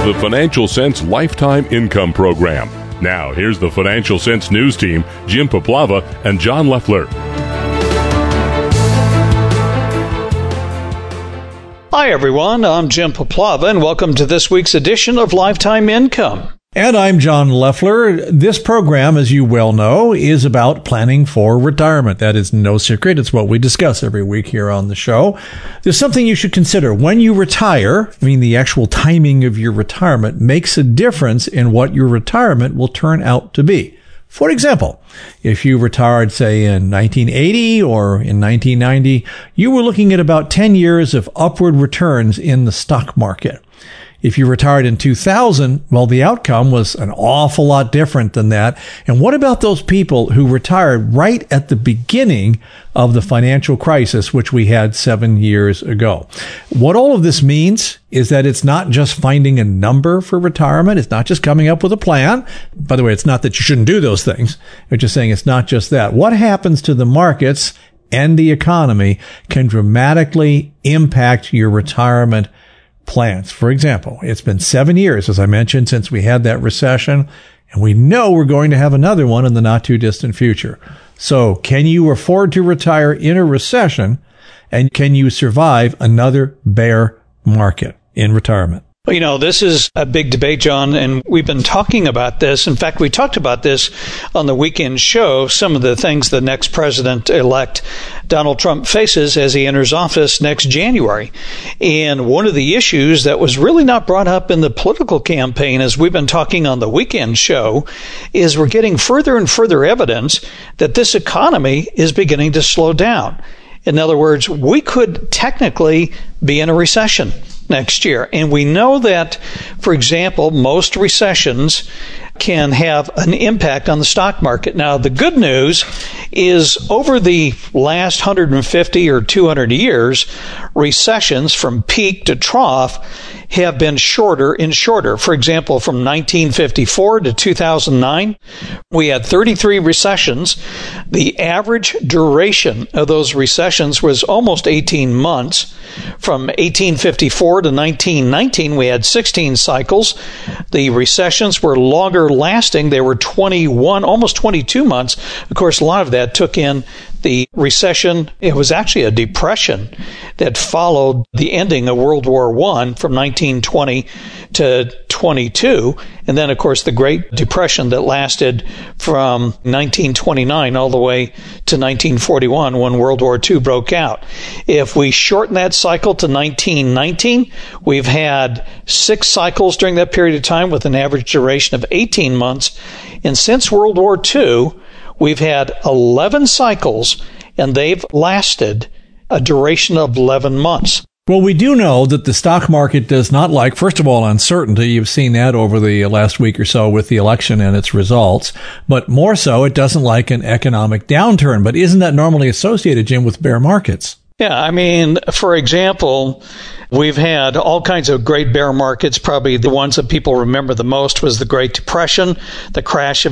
the Financial Sense Lifetime Income Program. Now, here's the Financial Sense News Team, Jim Poplava and John Leffler. Hi, everyone. I'm Jim Poplava, and welcome to this week's edition of Lifetime Income. And I'm John Leffler. This program, as you well know, is about planning for retirement. That is no secret. It's what we discuss every week here on the show. There's something you should consider. When you retire, the actual timing of your retirement makes a difference in what your retirement will turn out to be. For example, if you retired, say, in 1980 or in 1990, you were looking at about 10 years of upward returns in the stock market. If you retired in 2000, well, the outcome was an awful lot different than that. And what about those people who retired right at the beginning of the financial crisis, which we had 7 years ago? What all of this means is that it's not just finding a number for retirement. It's not just coming up with a plan. By the way, it's not that you shouldn't do those things. We're just saying it's not just that. What happens to the markets and the economy can dramatically impact your retirement plans. For example, it's been 7 years, as I mentioned, since we had that recession, and we know we're going to have another one in the not too distant future. So can you afford to retire in a recession, and can you survive another bear market in retirement? Well, this is a big debate, John, and we've been talking about this. In fact, we talked about this on the weekend show, some of the things the next president-elect Donald Trump faces as he enters office next January. And one of the issues that was really not brought up in the political campaign, as we've been talking on the weekend show, is we're getting further and further evidence that this economy is beginning to slow down. In other words, we could technically be in a recession next year. And we know that, for example, most recessions can have an impact on the stock market. Now, the good news is over the last 150 or 200 years, recessions from peak to trough have been shorter and shorter. For example, from 1954 to 2009, we had 33 recessions. The average duration of those recessions was almost 18 months. From 1854 to 1919, we had 16 cycles. The recessions were longer lasting. They were 21, almost 22 months. Of course, a lot of that took in the recession. It was actually a depression that followed the ending of World War I from 1920 to 22. And then, of course, the Great Depression that lasted from 1929 all the way to 1941 when World War II broke out. If we shorten that cycle to 1919, we've had 6 cycles during that period of time with an average duration of 18 months. And since World War II, we've had 11 cycles, and they've lasted a duration of 11 months. Well, we do know that the stock market does not like, first of all, uncertainty. You've seen that over the last week or so with the election and its results. But more so, it doesn't like an economic downturn. But isn't that normally associated, Jim, with bear markets? Yeah, for example, we've had all kinds of great bear markets. Probably the ones that people remember the most was the Great Depression, the crash of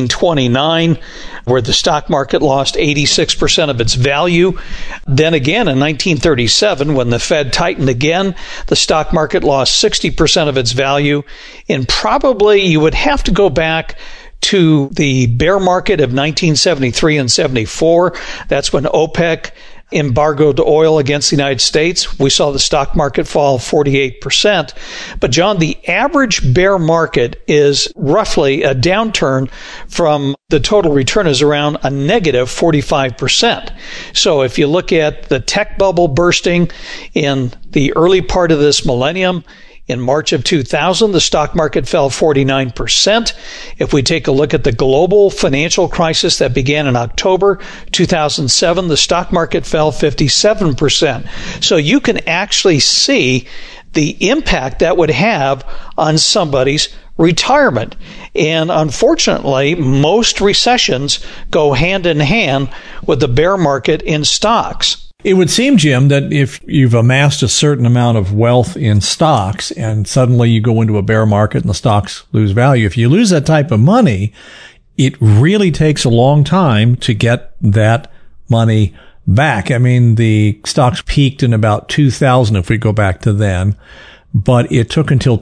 1929, where the stock market lost 86% of its value. Then again, in 1937, when the Fed tightened again, the stock market lost 60% of its value. And probably you would have to go back to the bear market of 1973 and 74. That's when OPEC embargoed oil against the United States. We saw the stock market fall 48%. But John, the average bear market is roughly a downturn from the total return is around a negative 45%. So if you look at the tech bubble bursting in the early part of this millennium, in March of 2000, the stock market fell 49%. If we take a look at the global financial crisis that began in October 2007, the stock market fell 57%. So you can actually see the impact that would have on somebody's retirement. And unfortunately, most recessions go hand in hand with the bear market in stocks. It would seem, Jim, that if you've amassed a certain amount of wealth in stocks and suddenly you go into a bear market and the stocks lose value, if you lose that type of money, it really takes a long time to get that money back. The stocks peaked in about 2000, if we go back to then. but it took until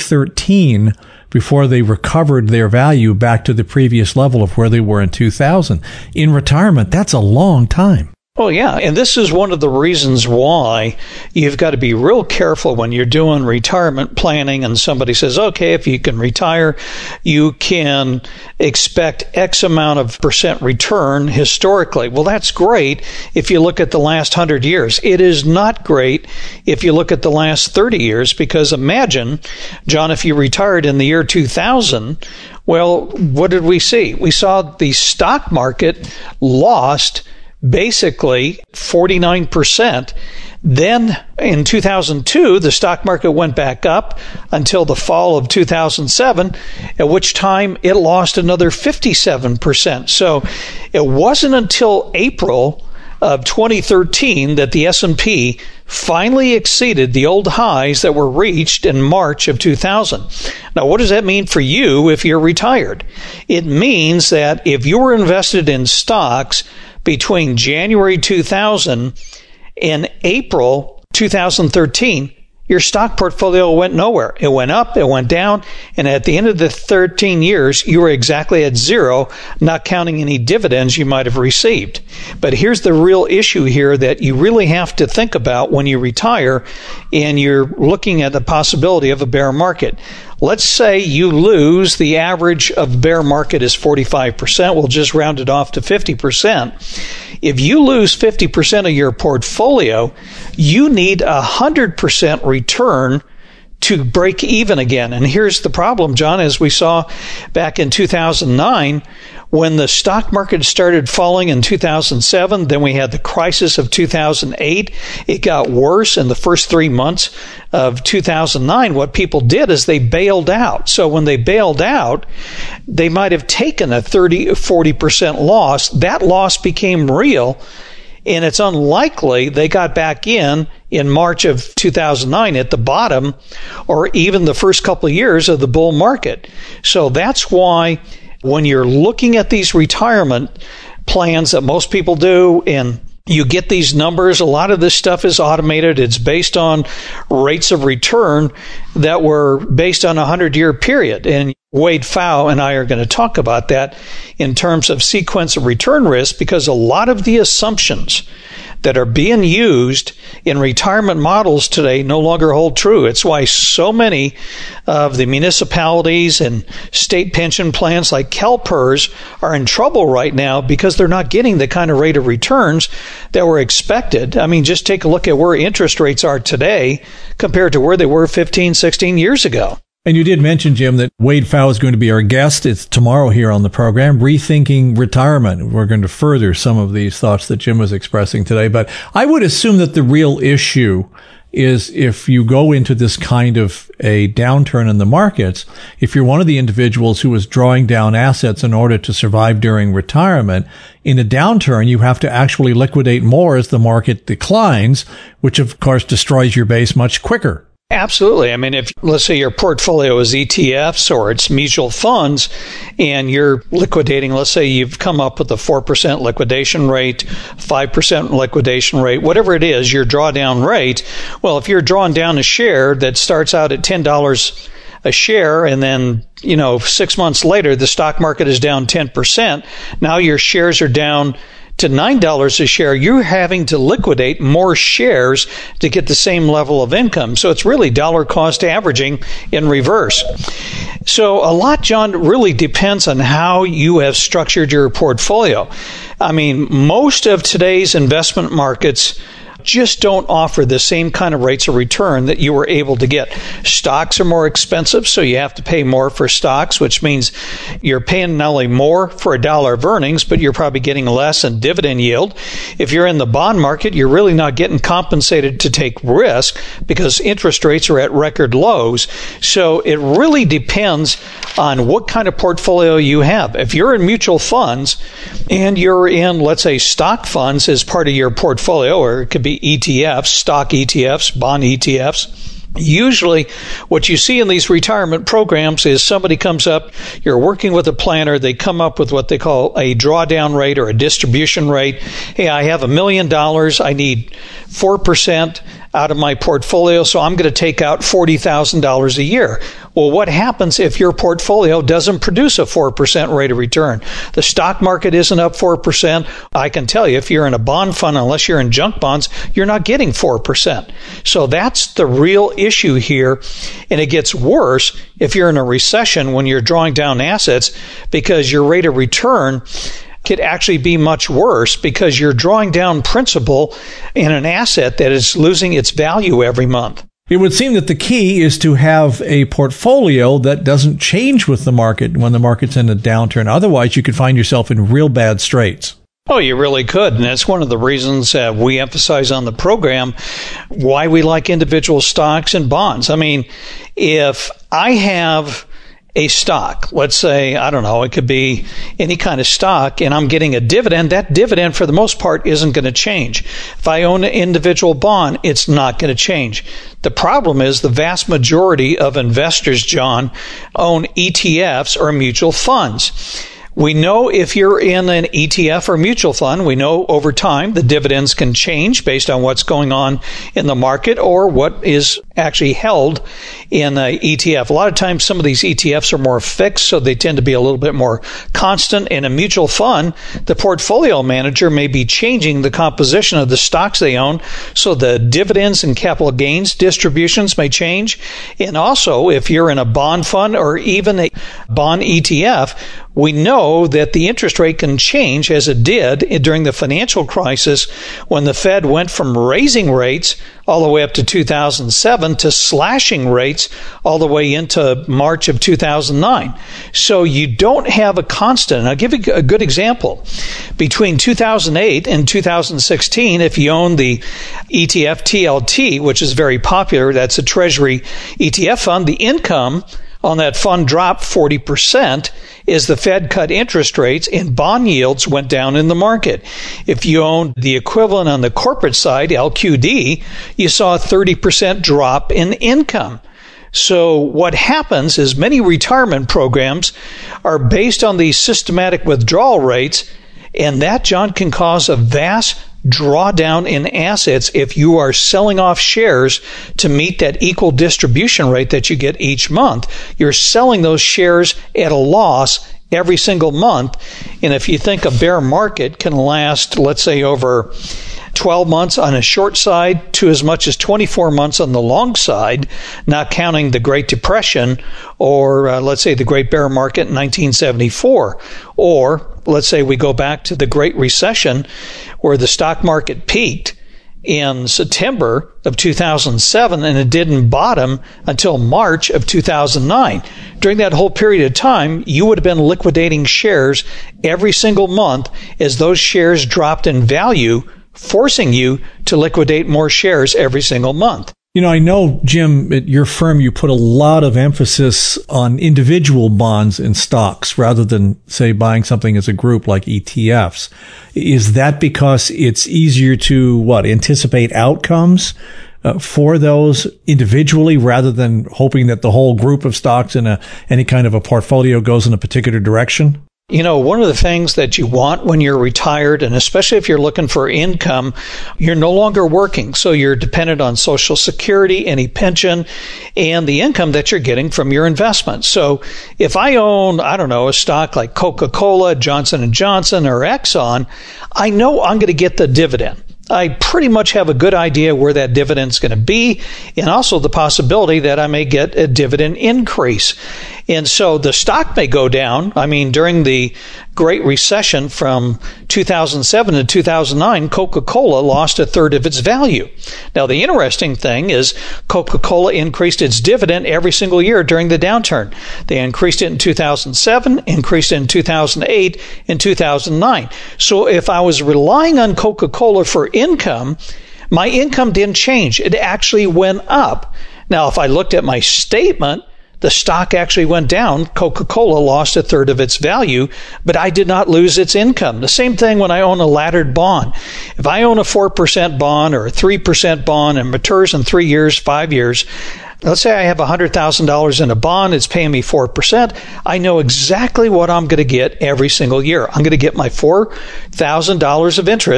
2013 before they recovered their value back to the previous level of where they were in 2000. In retirement, that's a long time. Oh, yeah. And this is one of the reasons why you've got to be real careful when you're doing retirement planning and somebody says, okay, if you can retire, you can expect X amount of % return historically. Well, that's great if you look at the last 100 years. It is not great if you look at the last 30 years, because imagine, John, if you retired in the year 2000, well, what did we see? We saw the stock market lost basically 49%. Then in 2002, the stock market went back up until the fall of 2007, at which time it lost another 57%. So it wasn't until April of 2013 that the S&P finally exceeded the old highs that were reached in March of 2000. Now, what does that mean for you if you're retired? It means that if you were invested in stocks between January 2000 and April 2013, your stock portfolio went nowhere. It went up, it went down, and at the end of the 13 years, you were exactly at zero, not counting any dividends you might have received. But here's the real issue here that you really have to think about when you retire and you're looking at the possibility of a bear market. Let's say you lose, the average of bear market is 45%. We'll just round it off to 50%. If you lose 50% of your portfolio, you need 100% return to break even again. And here's the problem, John, as we saw back in 2009, when the stock market started falling in 2007, then we had the crisis of 2008. It got worse in the first 3 months of 2009. What people did is they bailed out. So when they bailed out, they might have taken a 30 or 40% loss. That loss became real, and it's unlikely they got back in March of 2009 at the bottom or even the first couple of years of the bull market. So that's why when you're looking at these retirement plans that most people do, and you get these numbers, a lot of this stuff is automated. It's based on rates of return that were based on a 100-year period. And Wade Pfau and I are going to talk about that in terms of sequence of return risk, because a lot of the assumptions that are being used in retirement models today no longer hold true. It's why so many of the municipalities and state pension plans like CalPERS are in trouble right now because they're not getting the kind of rate of returns that were expected. I mean, just take a look at where interest rates are today compared to where they were 15, 16 years ago. And you did mention, Jim, that Wade Pfau is going to be our guest. It's tomorrow here on the program, Rethinking Retirement. We're going to further some of these thoughts that Jim was expressing today. But I would assume that the real issue is if you go into this kind of a downturn in the markets, if you're one of the individuals who is drawing down assets in order to survive during retirement, in a downturn, you have to actually liquidate more as the market declines, which of course destroys your base much quicker. Absolutely. I mean, if let's say your portfolio is ETFs or it's mutual funds and you're liquidating, let's say you've come up with a 4% liquidation rate, 5% liquidation rate, whatever it is, your drawdown rate. Well, if you're drawing down a share that starts out at $10 a share and then, 6 months later, the stock market is down 10%. Now your shares are down to $9 a share, you're having to liquidate more shares to get the same level of income. So it's really dollar cost averaging in reverse. So a lot, John, really depends on how you have structured your portfolio. I mean, most of today's investment markets just don't offer the same kind of rates of return that you were able to get. Stocks are more expensive, so you have to pay more for stocks, which means you're paying not only more for $1 of earnings, but you're probably getting less in dividend yield. If you're in the bond market, you're really not getting compensated to take risk because interest rates are at record lows. So it really depends on what kind of portfolio you have. If you're in mutual funds and you're in, let's say, stock funds as part of your portfolio, or it could be ETFs, stock ETFs, bond ETFs. Usually what you see in these retirement programs is somebody comes up, you're working with a planner, they come up with what they call a drawdown rate or a distribution rate. Hey, I have $1 million, I need 4% out of my portfolio, so I'm going to take out $40,000 a year. Well, what happens if your portfolio doesn't produce a 4% rate of return? The stock market isn't up 4%. I can tell you, if you're in a bond fund, unless you're in junk bonds, you're not getting 4%. So that's the real issue here. And it gets worse if you're in a recession when you're drawing down assets, because your rate of return could actually be much worse because you're drawing down principal in an asset that is losing its value every month. It would seem that the key is to have a portfolio that doesn't change with the market when the market's in a downturn. Otherwise, you could find yourself in real bad straits. Oh, you really could. And that's one of the reasons we emphasize on the program why we like individual stocks and bonds. I mean, if I have a stock, let's say, I don't know, it could be any kind of stock, and I'm getting a dividend, that dividend for the most part isn't going to change. If I own an individual bond, it's not going to change. The problem is the vast majority of investors, John, own ETFs or mutual funds. We know if you're in an ETF or mutual fund, we know over time the dividends can change based on what's going on in the market or what is actually held in an ETF. A lot of times some of these ETFs are more fixed, so they tend to be a little bit more constant. In a mutual fund, the portfolio manager may be changing the composition of the stocks they own, so the dividends and capital gains distributions may change. And also, if you're in a bond fund or even a bond ETF, we know that the interest rate can change, as it did during the financial crisis when the Fed went from raising rates all the way up to 2007 to slashing rates all the way into March of 2009. So you don't have a constant. And I'll give you a good example. Between 2008 and 2016, if you own the ETF TLT, which is very popular, that's a Treasury ETF fund, the income on that fund dropped 40% as the Fed cut interest rates and bond yields went down in the market. If you owned the equivalent on the corporate side, LQD, you saw a 30% drop in income. So what happens is many retirement programs are based on these systematic withdrawal rates, and that, John, can cause a vast drawdown in assets if you are selling off shares to meet that equal distribution rate that you get each month. You're selling those shares at a loss every single month. And if you think a bear market can last, let's say, over 12 months on a short side to as much as 24 months on the long side, not counting the Great Depression or let's say the Great Bear Market in 1974, or let's say we go back to the Great Recession where the stock market peaked in September of 2007 and it didn't bottom until March of 2009. During that whole period of time, you would have been liquidating shares every single month as those shares dropped in value, forcing you to liquidate more shares every single month. You know, I know, Jim, at your firm, you put a lot of emphasis on individual bonds and stocks rather than, say, buying something as a group like ETFs. Is that because it's easier to, anticipate outcomes for those individually rather than hoping that the whole group of stocks in any kind of a portfolio goes in a particular direction? You know, one of the things that you want when you're retired, and especially if you're looking for income, you're no longer working. So you're dependent on Social Security, any pension, and the income that you're getting from your investments. So if I own, a stock like Coca-Cola, Johnson & Johnson, or Exxon, I know I'm going to get the dividend. I pretty much have a good idea where that dividend's going to be, and also the possibility that I may get a dividend increase. And so the stock may go down. I mean, during the Great Recession from 2007 to 2009, Coca-Cola lost a third of its value. Now, the interesting thing is Coca-Cola increased its dividend every single year during the downturn. They increased it in 2007, increased it in 2008, and 2009. So if I was relying on Coca-Cola for income, my income didn't change. It actually went up. Now, if I looked at my statement, the stock actually went down. Coca-Cola lost a third of its value, but I did not lose its income. The same thing when I own a laddered bond. If I own a 4% bond or a 3% bond and matures in 3 years, 5 years, let's say I have $100,000 in a bond, it's paying me 4%. I know exactly what I'm going to get every single year. I'm going to get my $4,000 of interest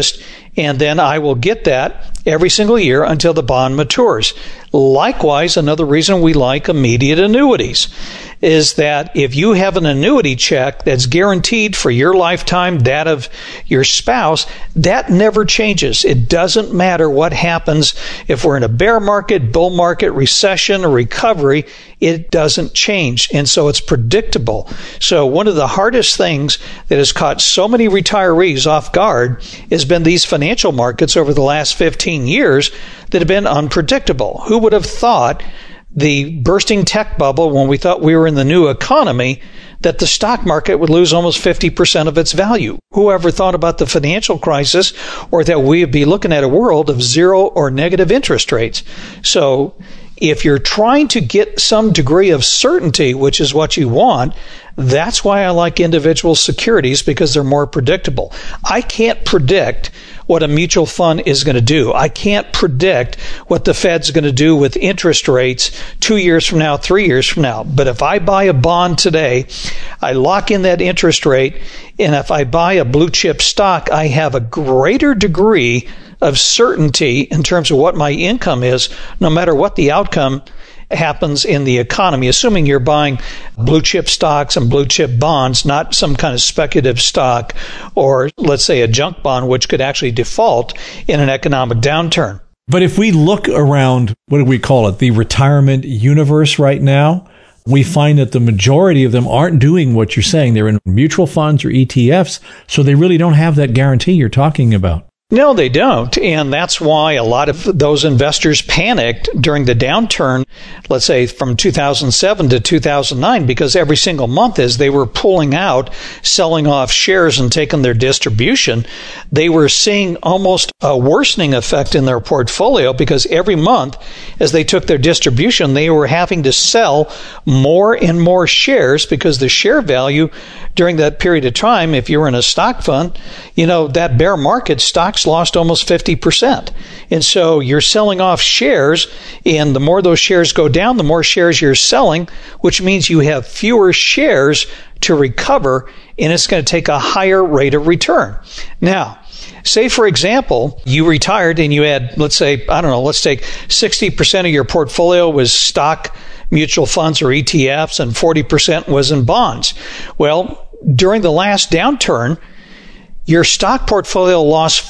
and then I will get that every single year until the bond matures. Likewise, another reason we like immediate annuities is that if you have an annuity check that's guaranteed for your lifetime, that of your spouse, that never changes. It doesn't matter what happens. If we're in a bear market, bull market, recession, or recovery, it doesn't change. And so it's predictable. So one of the hardest things that has caught so many retirees off guard has been these financial markets over the last 15 years that have been unpredictable. Who would have thought the bursting tech bubble, when we thought we were in the new economy, that the stock market would lose almost 50% of its value? Whoever thought about the financial crisis, or that we would be looking at a world of zero or negative interest rates? So if you're trying to get some degree of certainty, which is what you want, that's why I like individual securities, because they're more predictable. I can't predict what a mutual fund is going to do. I can't predict what the Fed's going to do with interest rates 2 years from now, 3 years from now. But if I buy a bond today, I lock in that interest rate, and if I buy a blue chip stock, I have a greater degree of certainty in terms of what my income is, no matter what the outcome happens in the economy, assuming you're buying blue chip stocks and blue chip bonds, not some kind of speculative stock, or let's say a junk bond, which could actually default in an economic downturn. But if we look around, what do we call it, the retirement universe right now, we find that the majority of them aren't doing what you're saying. They're in mutual funds or ETFs, so they really don't have that guarantee you're talking about. No, they don't. And that's why a lot of those investors panicked during the downturn, let's say from 2007 to 2009, because every single month as they were pulling out, selling off shares and taking their distribution, they were seeing almost a worsening effect in their portfolio, because every month as they took their distribution, they were having to sell more and more shares, because the share value during that period of time, if you were in a stock fund, that bear market, stocks lost almost 50%. And so you're selling off shares, and the more those shares go down, the more shares you're selling, which means you have fewer shares to recover, and it's going to take a higher rate of return. Now, say, for example, you retired and you had, let's take 60% of your portfolio was stock mutual funds or ETFs, and 40% was in bonds. Well, during the last downturn, your stock portfolio lost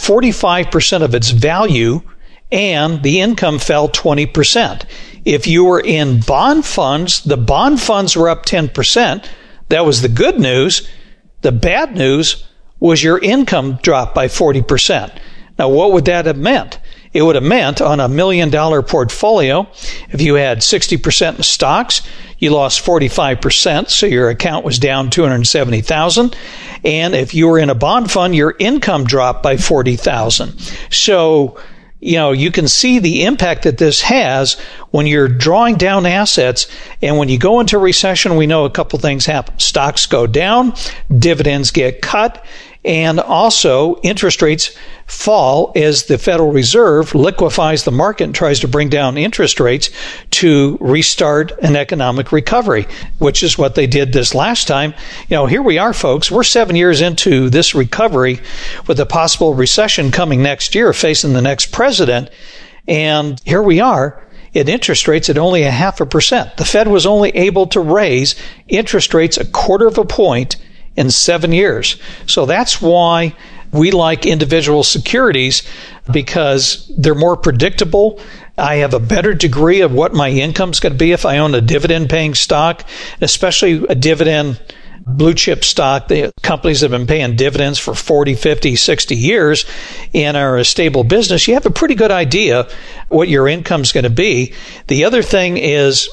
45% of its value, and the income fell 20%. If you were in bond funds, the bond funds were up 10%. That was the good news. The bad news was your income dropped by 40%. Now, what would that have meant? It would have meant on $1 million portfolio, if you had 60% in stocks, you lost 45%, so your account was down $270,000. And if you were in a bond fund, your income dropped by $40,000. So, you can see the impact that this has when you're drawing down assets. And when you go into recession, we know a couple things happen. Stocks go down, dividends get cut, and also interest rates fall as the Federal Reserve liquefies the market and tries to bring down interest rates to restart an economic recovery, which is what they did this last time. Here we are, folks. We're 7 years into this recovery with a possible recession coming next year, facing the next president. And here we are at interest rates at only 0.5%. The Fed was only able to raise interest rates 1/4 point in 7 years. So that's why we like individual securities, because they're more predictable. I have a better degree of what my income's going to be if I own a dividend-paying stock, especially a dividend blue chip stock. The companies have been paying dividends for 40, 50, 60 years and are a stable business. You have a pretty good idea what your income's going to be. The other thing is,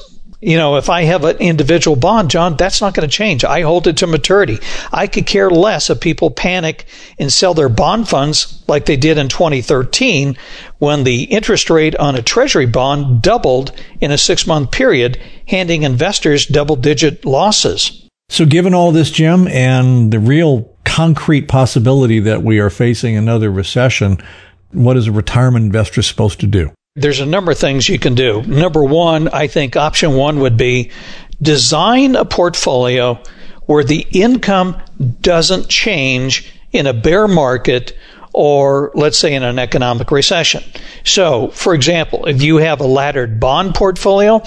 if I have an individual bond, John, that's not going to change. I hold it to maturity. I could care less if people panic and sell their bond funds like they did in 2013 when the interest rate on a treasury bond doubled in a 6-month period, handing investors double-digit losses. So given all this, Jim, and the real concrete possibility that we are facing another recession, what is a retirement investor supposed to do? There's a number of things you can do. Number one, I think option one would be design a portfolio where the income doesn't change in a bear market or let's say in an economic recession. So, for example, if you have a laddered bond portfolio,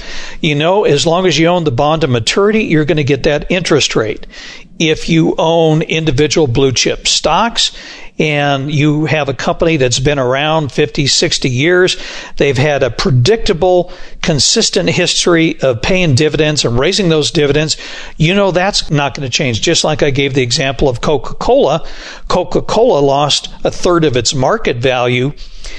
as long as you own the bond to maturity, you're going to get that interest rate. If you own individual blue chip stocks and you have a company that's been around 50, 60 years, they've had a predictable, consistent history of paying dividends and raising those dividends, that's not going to change. Just like I gave the example of Coca-Cola. Coca-Cola lost a third of its market value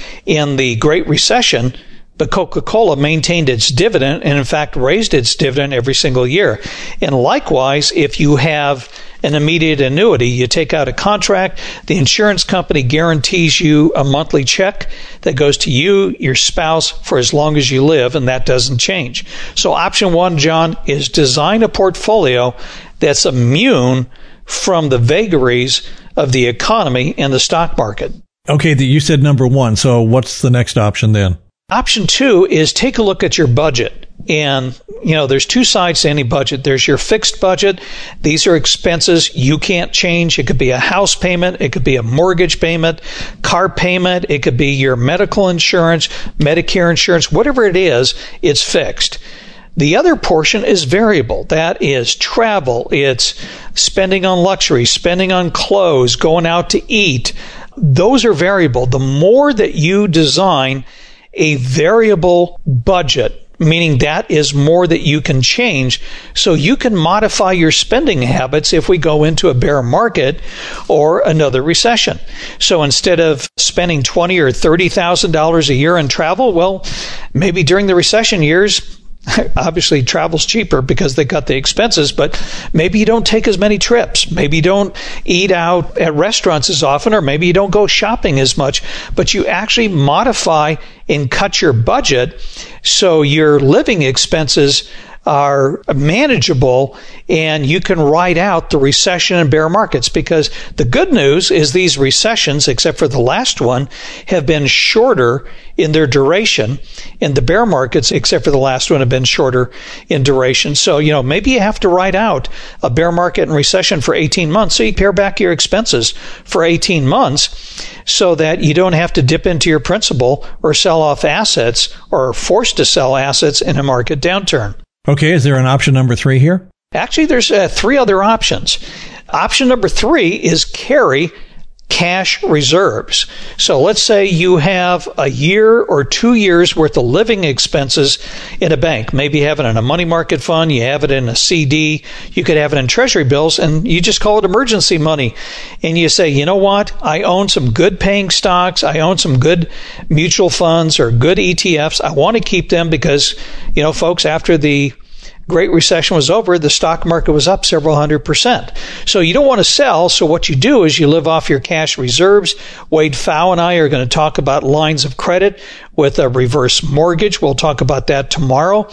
in the Great Recession, but Coca-Cola maintained its dividend and, in fact, raised its dividend every single year. And likewise, if you have an immediate annuity, you take out a contract, the insurance company guarantees you a monthly check that goes to you, your spouse, for as long as you live, and that doesn't change. So option one, John, is design a portfolio that's immune from the vagaries of the economy and the stock market. Okay, you said number one, so what's the next option then? Option two is take a look at your budget. And, there's two sides to any budget. There's your fixed budget. These are expenses you can't change. It could be a house payment. It could be a mortgage payment, car payment. It could be your medical insurance, Medicare insurance, whatever it is, it's fixed. The other portion is variable. That is travel. It's spending on luxury, spending on clothes, going out to eat. Those are variable. The more that you design a variable budget, meaning that is more that you can change, so you can modify your spending habits if we go into a bear market or another recession. So instead of spending $20,000 or $30,000 a year on travel, well, maybe during the recession years, obviously travel's cheaper because they cut the expenses, but maybe you don't take as many trips. Maybe you don't eat out at restaurants as often, or maybe you don't go shopping as much, but you actually modify and cut your budget so your living expenses are manageable and you can ride out the recession and bear markets. Because the good news is these recessions, except for the last one, have been shorter in their duration, and the bear markets, except for the last one, have been shorter in duration. So, maybe you have to ride out a bear market and recession for 18 months. So you pare back your expenses for 18 months so that you don't have to dip into your principal or sell off assets or are forced to sell assets in a market downturn. Okay, is there an option number 3 here? Actually, there's 3 other options. Option number 3 is carry cash reserves. So let's say you have a year or 2 years worth of living expenses in a bank. Maybe you have it in a money market fund, you have it in a CD, you could have it in treasury bills, and you just call it emergency money. And you say, you know what? I own some good paying stocks. I own some good mutual funds or good ETFs. I want to keep them because, folks, after the Great Recession was over, the stock market was up several 100%. So you don't want to sell. So what you do is you live off your cash reserves. Wade Pfau and I are going to talk about lines of credit with a reverse mortgage. We'll talk about that tomorrow.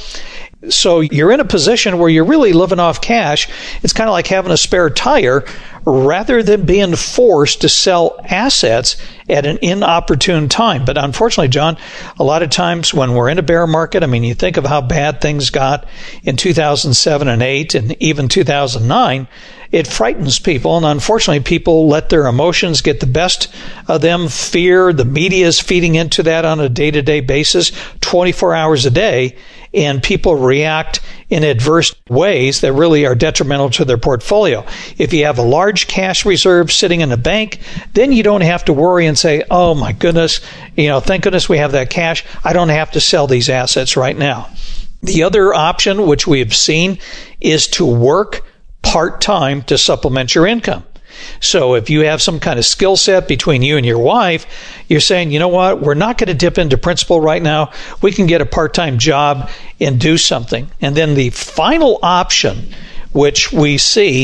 So you're in a position where you're really living off cash. It's kind of like having a spare tire rather than being forced to sell assets at an inopportune time. But unfortunately, John, a lot of times when we're in a bear market, you think of how bad things got in 2007 and 8 and even 2009, it frightens people. And unfortunately, people let their emotions get the best of them. Fear, the media is feeding into that on a day-to-day basis, 24 hours a day. And people react in adverse ways that really are detrimental to their portfolio. If you have a large cash reserve sitting in a bank, then you don't have to worry and say, oh my goodness, thank goodness we have that cash. I don't have to sell these assets right now. The other option, which we have seen, is to work part-time to supplement your income. So if you have some kind of skill set between you and your wife, you're saying, you know what, we're not going to dip into principal right now. We can get a part-time job and do something. And then the final option, which we see,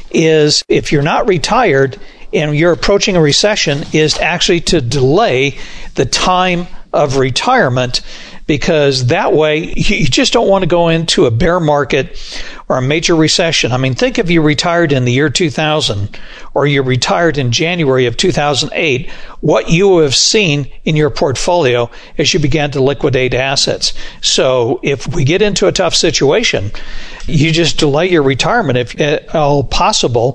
is if you're not retired and you're approaching a recession, is actually to delay the time of retirement, because that way you just don't want to go into a bear market or a major recession. Think if you retired in the year 2000 or you retired in January of 2008, what you have seen in your portfolio as you began to liquidate assets. So if we get into a tough situation, you just delay your retirement if at all possible,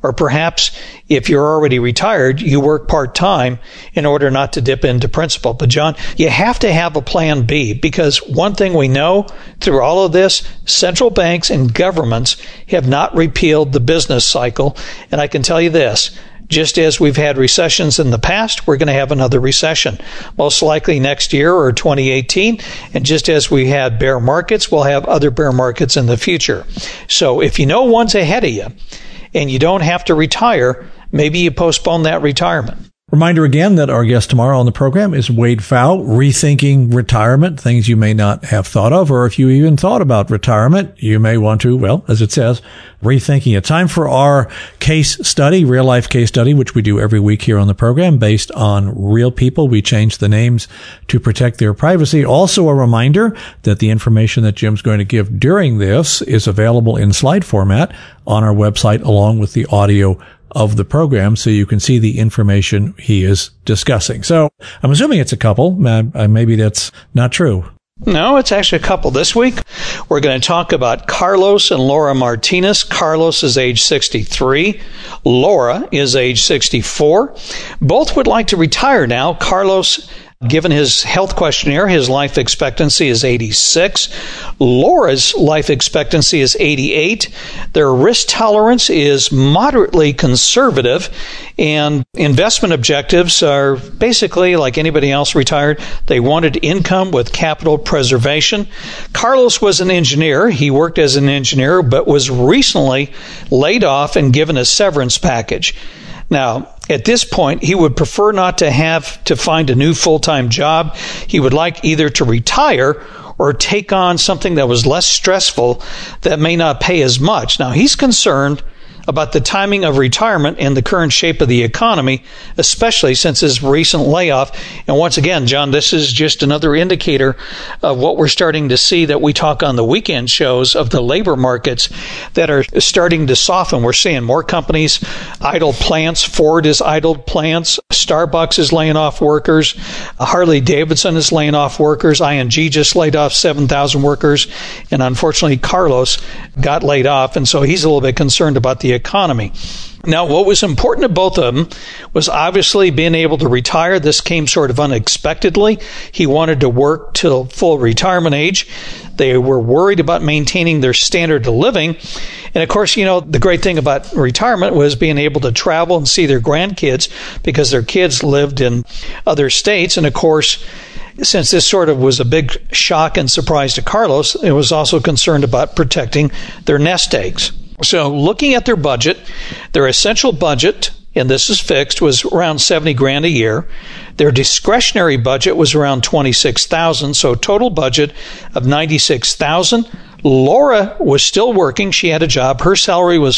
or perhaps if you're already retired, you work part-time in order not to dip into principal. But John, you have to have a plan B, because one thing we know through all of this, central banks and governments have not repealed the business cycle. And I can tell you this, just as we've had recessions in the past, we're going to have another recession, most likely next year or 2018. And just as we had bear markets, we'll have other bear markets in the future. So if you know one's ahead of you and you don't have to retire, maybe you postpone that retirement. Reminder again that our guest tomorrow on the program is Wade Pfau, Rethinking Retirement, things you may not have thought of, or if you even thought about retirement, you may want to, well, as it says, rethinking it. Time for our case study, real life case study, which we do every week here on the program based on real people. We change the names to protect their privacy. Also a reminder that the information that Jim's going to give during this is available in slide format on our website along with the audio of the program, so you can see the information he is discussing. So I'm assuming it's a couple. Maybe that's not true. No, it's actually a couple. This week, we're going to talk about Carlos and Laura Martinez. Carlos is age 63. Laura is age 64. Both would like to retire now. Carlos, given his health questionnaire, his life expectancy is 86. Laura's life expectancy is 88. Their risk tolerance is moderately conservative, and investment objectives are basically like anybody else retired. They wanted income with capital preservation. Carlos was an engineer. He worked as an engineer, but was recently laid off and given a severance package. Now, at this point, he would prefer not to have to find a new full-time job. He would like either to retire or take on something that was less stressful that may not pay as much. Now, he's concerned about the timing of retirement and the current shape of the economy, especially since his recent layoff. And once again, John, this is just another indicator of what we're starting to see that we talk on the weekend shows of the labor markets that are starting to soften. We're seeing more companies idle plants. Ford is idled plants. Starbucks is laying off workers. Harley Davidson is laying off workers. ING just laid off 7,000 workers. And unfortunately, Carlos got laid off. And so he's a little bit concerned about the economy. Now, what was important to both of them was obviously being able to retire. This came sort of unexpectedly. He wanted to work till full retirement age. They were worried about maintaining their standard of living. And of course, you know, the great thing about retirement was being able to travel and see their grandkids because their kids lived in other states. And of course, since this sort of was a big shock and surprise to Carlos, it was also concerned about protecting their nest eggs. So looking at their budget, their essential budget, and this is fixed, was around $70,000 a year. Their discretionary budget was around $26,000, so total budget of $96,000. Laura was still working. She had a job. Her salary was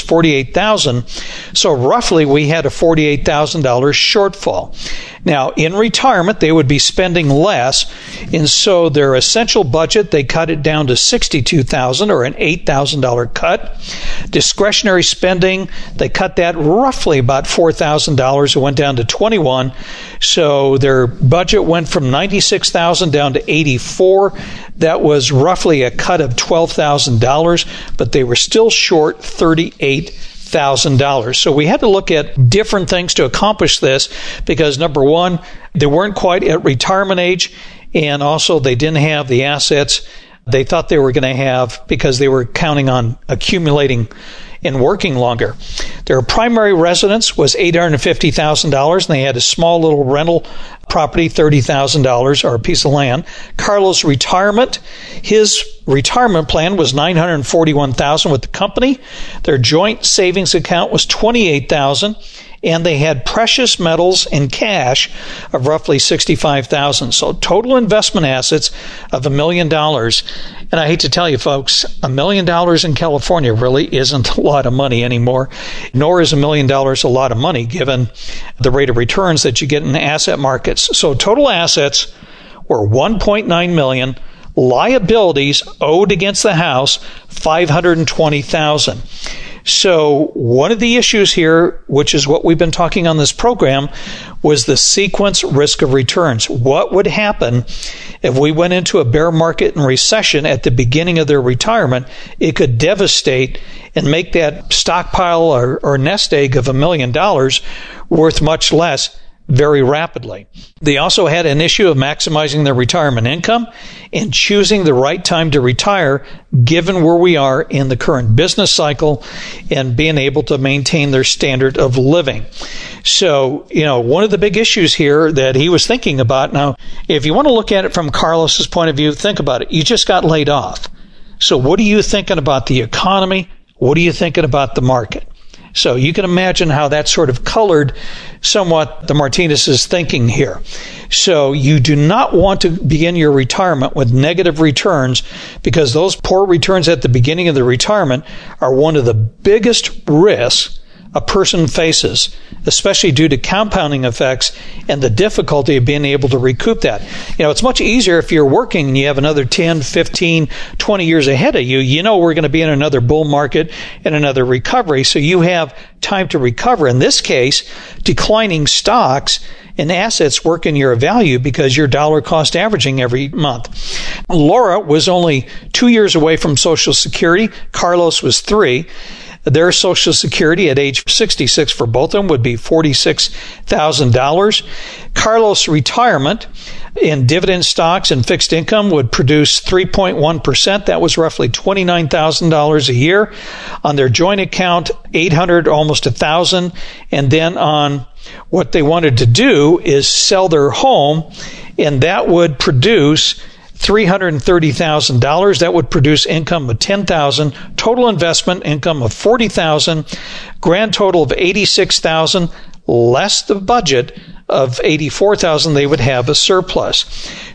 $48,000. So roughly we had a $48,000 shortfall. Now, in retirement, they would be spending less. And so their essential budget, they cut it down to $62,000 or an $8,000 cut. Discretionary spending, they cut that roughly about $4,000. It went down to $21,000. So their budget went from $96,000 down to $84,000. That was roughly a cut of $12,000, but they were still short $38,000. So we had to look at different things to accomplish this because, number one, they weren't quite at retirement age, and also they didn't have the assets they thought they were going to have because they were counting on accumulating and working longer. Their primary residence was $850,000, and they had a small little rental property, $30,000, or a piece of land. Carlos' retirement, his retirement plan was $941,000 with the company. Their joint savings account was $28,000, and they had precious metals and cash of roughly $65,000. So total investment assets of $1 million. And I hate to tell you, folks, $1 million in California really isn't a lot of money anymore, nor is $1 million a lot of money given the rate of returns that you get in the asset markets. So total assets were $1.9 million. Liabilities owed against the house, $520,000. So one of the issues here, which is what we've been talking on this program, was the sequence risk of returns. What would happen If we went into a bear market and recession at the beginning of their retirement, it could devastate and make that stockpile or nest egg of $1 million worth much less very rapidly. They also had an issue of maximizing their retirement income and choosing the right time to retire given where we are in the current business cycle and being able to maintain their standard of living. So, one of the big issues here that he was thinking about, now, if you want to look at it from Carlos's point of view, think about it. You just got laid off. So what are you thinking about the economy? What are you thinking about the market? So you can imagine how that sort of colored somewhat the Martinez's thinking here. So you do not want to begin your retirement with negative returns, because those poor returns at the beginning of the retirement are one of the biggest risks a person faces, especially due to compounding effects and the difficulty of being able to recoup that. It's much easier if you're working and you have another 10, 15, 20 years ahead of you. We're going to be in another bull market and another recovery, so you have time to recover. In this case, declining stocks and assets work in your value because you're dollar cost averaging every month. Laura was only 2 years away from Social Security. Carlos was 3. Their Social Security at age 66 for both of them would be $46,000. Carlos' retirement in dividend stocks and fixed income would produce 3.1%. That was roughly $29,000 a year. On their joint account, $800, almost $1,000. And then on what they wanted to do is sell their home, and that would produce $330,000. That would produce income of $10,000, total investment income of $40,000, grand total of $86,000, less the budget of $84,000. They would have a surplus.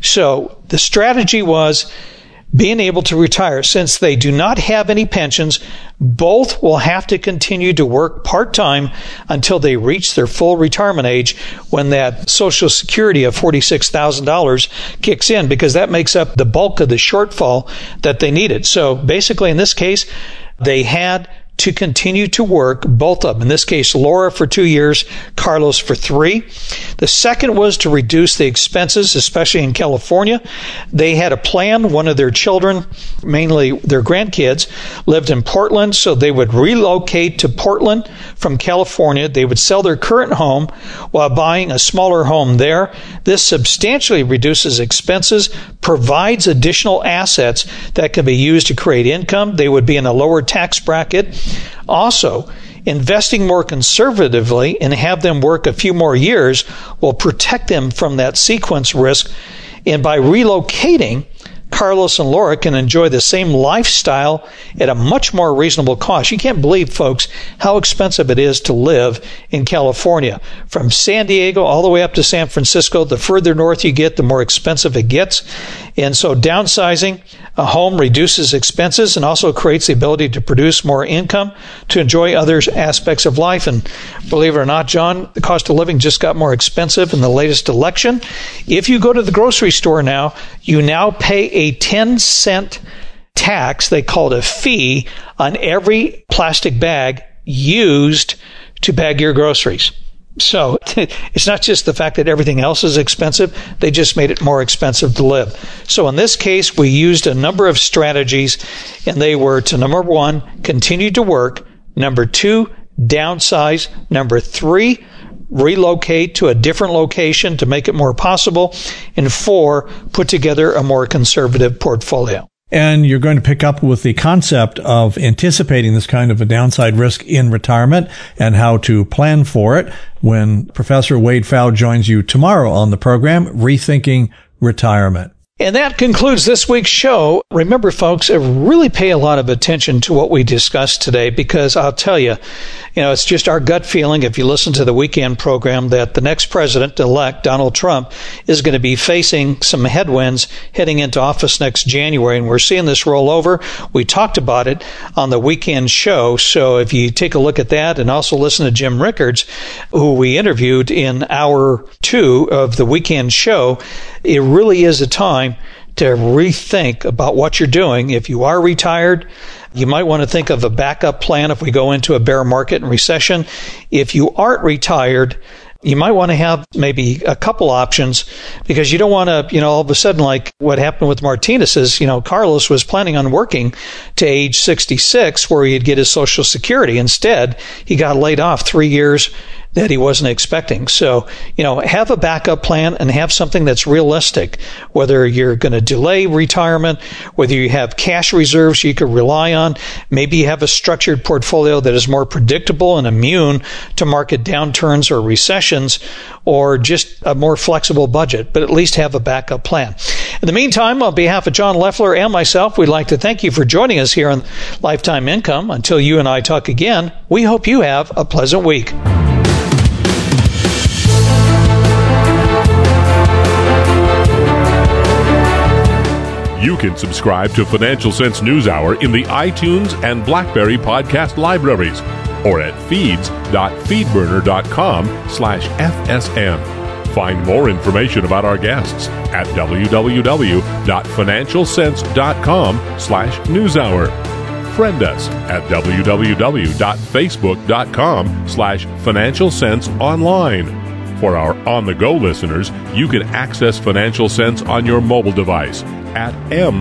So the strategy was being able to retire. Since they do not have any pensions, both will have to continue to work part-time until they reach their full retirement age, when that Social Security of $46,000 kicks in, because that makes up the bulk of the shortfall that they needed. So basically, in this case, they had to continue to work, both of them. In this case, Laura for 2 years, Carlos for 3. The second was to reduce the expenses, especially in California. They had a plan. One of their children, mainly their grandkids, lived in Portland, so they would relocate to Portland from California. They would sell their current home while buying a smaller home there. This substantially reduces expenses, provides additional assets that can be used to create income. They would be in a lower tax bracket. Also, investing more conservatively and have them work a few more years will protect them from that sequence risk. And by relocating, Carlos and Laura can enjoy the same lifestyle at a much more reasonable cost. You can't believe, folks, how expensive it is to live in California. From San Diego all the way up to San Francisco, the further north you get, the more expensive it gets. And so downsizing a home reduces expenses and also creates the ability to produce more income to enjoy other aspects of life. And believe it or not, John, the cost of living just got more expensive in the latest election. If you go to the grocery store now, you now pay a 10-cent tax, they call it a fee, on every plastic bag used to bag your groceries. So it's not just the fact that everything else is expensive, they just made it more expensive to live. So in this case, we used a number of strategies, and they were to, number 1, continue to work, number 2, downsize, number 3, relocate to a different location to make it more possible, and 4, put together a more conservative portfolio. And you're going to pick up with the concept of anticipating this kind of a downside risk in retirement and how to plan for it when Professor Wade Pfau joins you tomorrow on the program, Rethinking Retirement. And that concludes this week's show. Remember, folks, really pay a lot of attention to what we discussed today, because I'll tell you, it's just our gut feeling, if you listen to the weekend program, that the next president-elect, Donald Trump, is going to be facing some headwinds heading into office next January, and we're seeing this roll over. We talked about it on the weekend show, so if you take a look at that and also listen to Jim Rickards, who we interviewed in hour 2 of the weekend show, it really is a time to rethink about what you're doing. If you are retired, you might want to think of a backup plan if we go into a bear market and recession. If you aren't retired, you might want to have maybe a couple options, because you don't want to, all of a sudden, like what happened with Martinez is, Carlos was planning on working to age 66 where he'd get his Social Security. Instead, he got laid off 3 years that he wasn't expecting. So, have a backup plan and have something that's realistic, whether you're going to delay retirement, whether you have cash reserves you could rely on. Maybe you have a structured portfolio that is more predictable and immune to market downturns or recessions, or just a more flexible budget, but at least have a backup plan. In the meantime, on behalf of John Loeffler and myself, we'd like to thank you for joining us here on Lifetime Income. Until you and I talk again, we hope you have a pleasant week. You can subscribe to Financial Sense News Hour in the iTunes and BlackBerry podcast libraries, or at feeds.feedburner.com/FSN. Find more information about our guests at www.financialsense.com/newshour. Friend us at www.facebook.com/financialsenseonline. For our on-the-go listeners, you can access Financial Sense on your mobile device at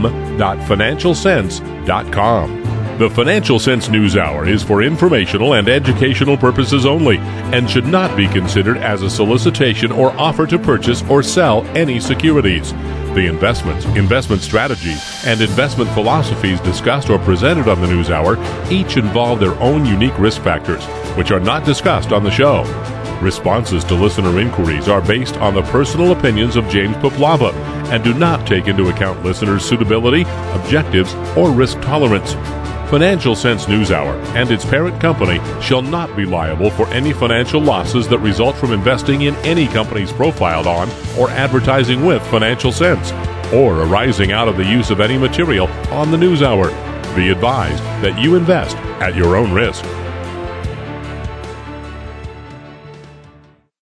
m.financialsense.com. The Financial Sense News Hour is for informational and educational purposes only and should not be considered as a solicitation or offer to purchase or sell any securities. The investments, investment strategies, and investment philosophies discussed or presented on the News Hour each involve their own unique risk factors, which are not discussed on the show. Responses to listener inquiries are based on the personal opinions of James Poplava and do not take into account listeners' suitability, objectives, or risk tolerance. Financial Sense News Hour and its parent company shall not be liable for any financial losses that result from investing in any companies profiled on or advertising with Financial Sense, or arising out of the use of any material on the News Hour. Be advised that you invest at your own risk.